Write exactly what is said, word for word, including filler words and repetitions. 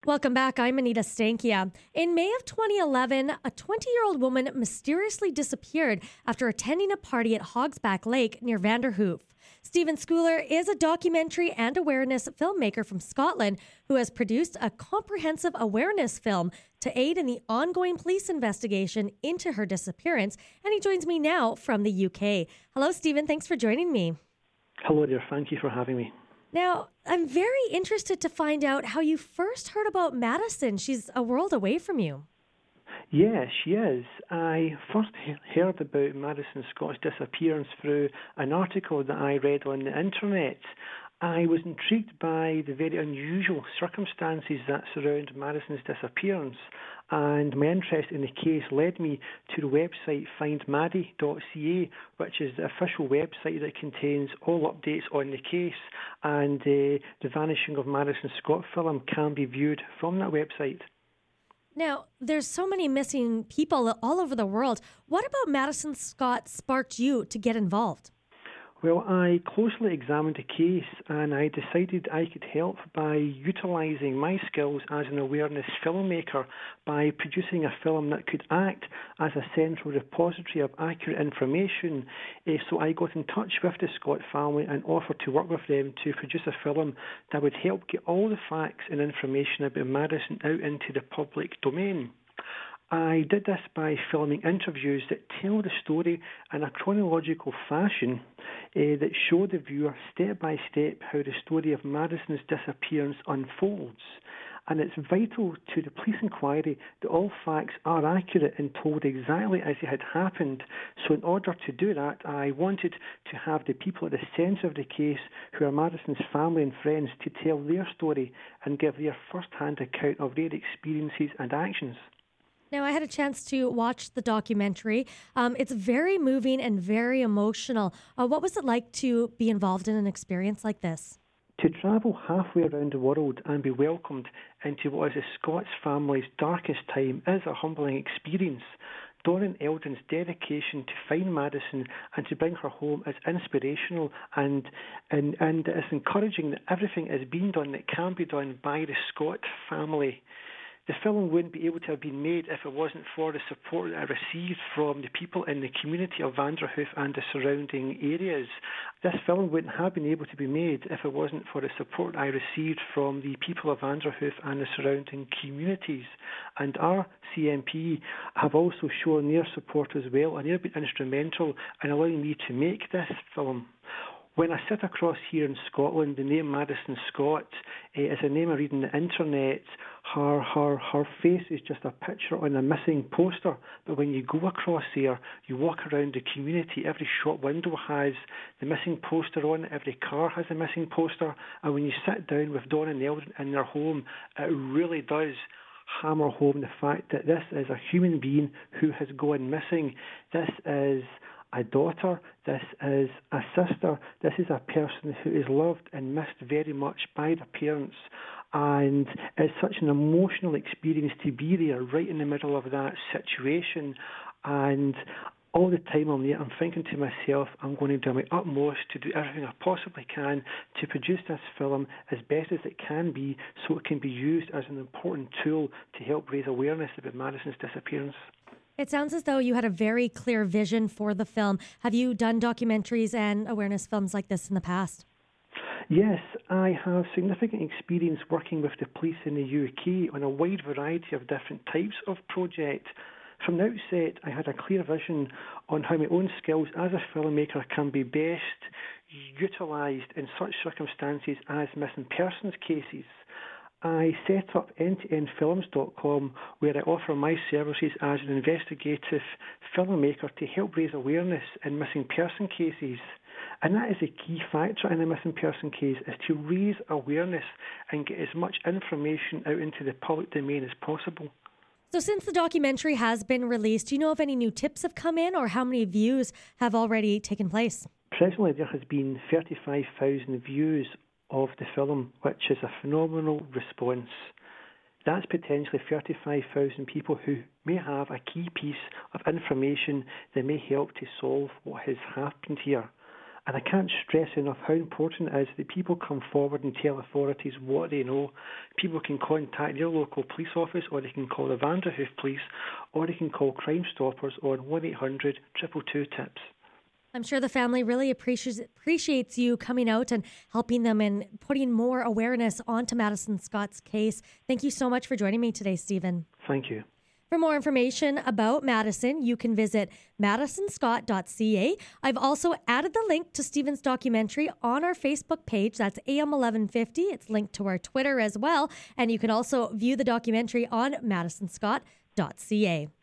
Welcome back. I'm Anita Stankia. In May of twenty eleven, a twenty-year-old woman mysteriously disappeared after attending a party at Hogsback Lake near Vanderhoof. Stephen Schooler is a documentary and awareness filmmaker from Scotland who has produced a comprehensive awareness film to aid in the ongoing police investigation into her disappearance, and he joins me now from the U K. Hello, Stephen. Thanks for joining me. Hello there. Thank you for having me. Now, I'm very interested to find out how you first heard about Madison. She's a world away from you. Yeah, she is. I first he- heard about Madison Scott's disappearance through an article that I read on the internet. I was intrigued by the very unusual circumstances that surround Madison's disappearance, and my interest in the case led me to the website find maddie dot c a, which is the official website that contains all updates on the case, and uh, the Vanishing of Madison Scott film can be viewed from that website. Now, there's so many missing people all over the world. What about Madison Scott sparked you to get involved? Well, I closely examined the case and I decided I could help by utilising my skills as an awareness filmmaker by producing a film that could act as a central repository of accurate information. Uh, so I got in touch with the Scott family and offered to work with them to produce a film that would help get all the facts and information about Madison out into the public domain. I did this by filming interviews that tell the story in a chronological fashion uh, that show the viewer step by step how the story of Madison's disappearance unfolds. And it's vital to the police inquiry that all facts are accurate and told exactly as it had happened. So in order to do that, I wanted to have the people at the centre of the case, who are Madison's family and friends, to tell their story and give their first-hand account of their experiences and actions. Now, I had a chance to watch the documentary. Um, it's very moving and very emotional. Uh, what was it like to be involved in an experience like this? To travel halfway around the world and be welcomed into what is the Scots family's darkest time is a humbling experience. Donnan Eldon's dedication to find Madison and to bring her home is inspirational, and, and, and it's encouraging that everything is being done that can be done by the Scott family. The film wouldn't be able to have been made if it wasn't for the support that I received from the people in the community of Vanderhoof and the surrounding areas. This film wouldn't have been able to be made if it wasn't for the support I received from the people of Vanderhoof and the surrounding communities. And our C M P have also shown their support as well, and they've been instrumental in allowing me to make this film. When I sit across here in Scotland, the name Madison Scott uh, is a name I read on the internet. Her, her, her face is just a picture on a missing poster. But when you go across there, you walk around the community, every shop window has the missing poster on it, every car has a missing poster. And when you sit down with Dawn and Eldon in their home, it really does hammer home the fact that this is a human being who has gone missing. This is a daughter, this is a sister, this is a person who is loved and missed very much by their parents. And it's such an emotional experience to be there right in the middle of that situation. And all the time I'm there, I'm thinking to myself, I'm going to do my utmost to do everything I possibly can to produce this film as best as it can be, so it can be used as an important tool to help raise awareness about Madison's disappearance. It sounds as though you had a very clear vision for the film. Have you done documentaries and awareness films like this in the past? Yes, I have significant experience working with the police in the U K on a wide variety of different types of project. From the outset, I had a clear vision on how my own skills as a filmmaker can be best utilised in such circumstances as missing persons cases. I set up N T N Films dot com, where I offer my services as an investigative filmmaker to help raise awareness in missing person cases. And that is a key factor in a missing person case, is to raise awareness and get as much information out into the public domain as possible. So since the documentary has been released, do you know if any new tips have come in or how many views have already taken place? Presently, there has been thirty-five thousand views of the film, which is a phenomenal response. That's potentially thirty-five thousand people who may have a key piece of information that may help to solve what has happened here. And I can't stress enough how important it is that people come forward and tell authorities what they know. People can contact their local police office, or they can call the Vanderhoof Police, or they can call Crime Stoppers on one eight hundred two two two TIPS. I'm sure the family really appreciates appreciates you coming out and helping them and putting more awareness onto Madison Scott's case. Thank you so much for joining me today, Stephen. Thank you. For more information about Madison, you can visit madison scott dot c a. I've also added the link to Stephen's documentary on our Facebook page. That's A M eleven fifty. It's linked to our Twitter as well. And you can also view the documentary on madison scott dot c a.